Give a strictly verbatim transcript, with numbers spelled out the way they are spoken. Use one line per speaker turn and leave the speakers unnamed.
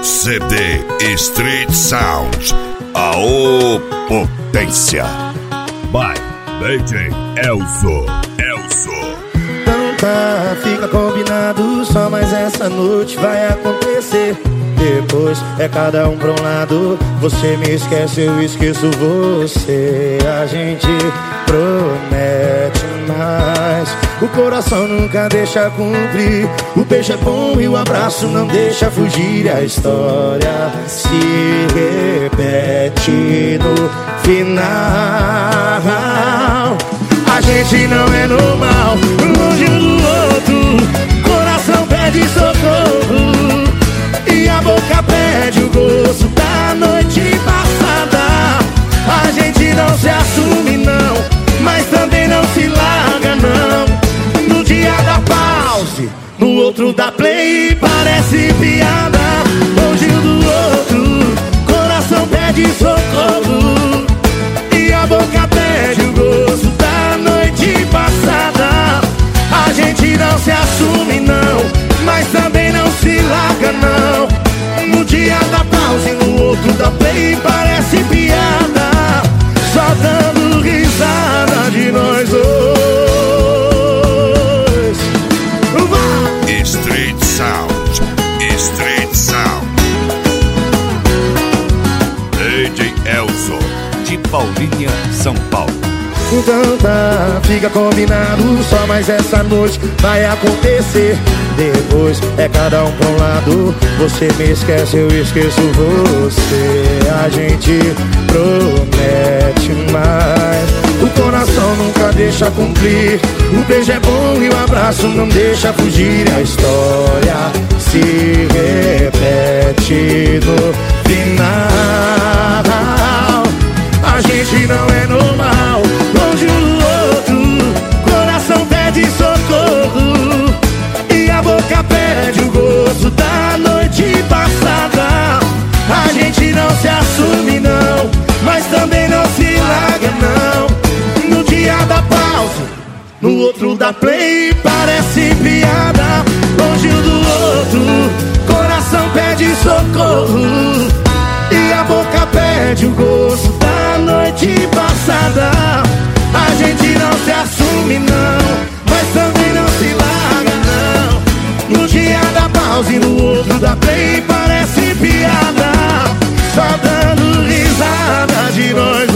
C D Street Sound, a potência. By D J Elzo, Elzo.
Então tá, fica combinado, só mais essa noite vai acontecer. Depois é cada um pra um lado. Você me esquece, eu esqueço você. A gente promete mais, o coração nunca deixa cumprir. O beijo é bom e o abraço não deixa fugir. A história se repete no final. A gente não é normal, longe um do outro. Coração pede socorro e a boca pede o gosto da noite passada. A gente não se assume não, mas também não se larga não. No dia da pause, no outro dá play, parece piada. Longe um do outro, coração pede socorro e a boca pede o gosto da noite passada. A gente não se assume não, mas também não se larga não. No dia da pause, no outro dá play, parece piada. Só dando risada de nós dois. Vai!
Street Sound, Street Sound. D J Elzo, de Paulínia, São Paulo.
Então tá, fica combinado, só mais essa noite vai acontecer. Depois é cada um pra um lado. Você me esquece, eu esqueço você. A gente promete mais, o coração nunca deixa cumprir. O beijo é bom e o abraço não deixa fugir. A história se repete no final. A gente não é normal, longe um do outro. Coração pede socorro e a boca pede o gosto da noite passada. A gente não se assume não, mas também não se larga não. No dia da pausa, no outro dá play, parece piada. Longe um do outro, coração pede socorro e a boca pede o gosto da noite passada. A gente não se assume não, mas também não se larga não. No dia da pausa e no outro dá play, parece piada. Só dando risada de nós.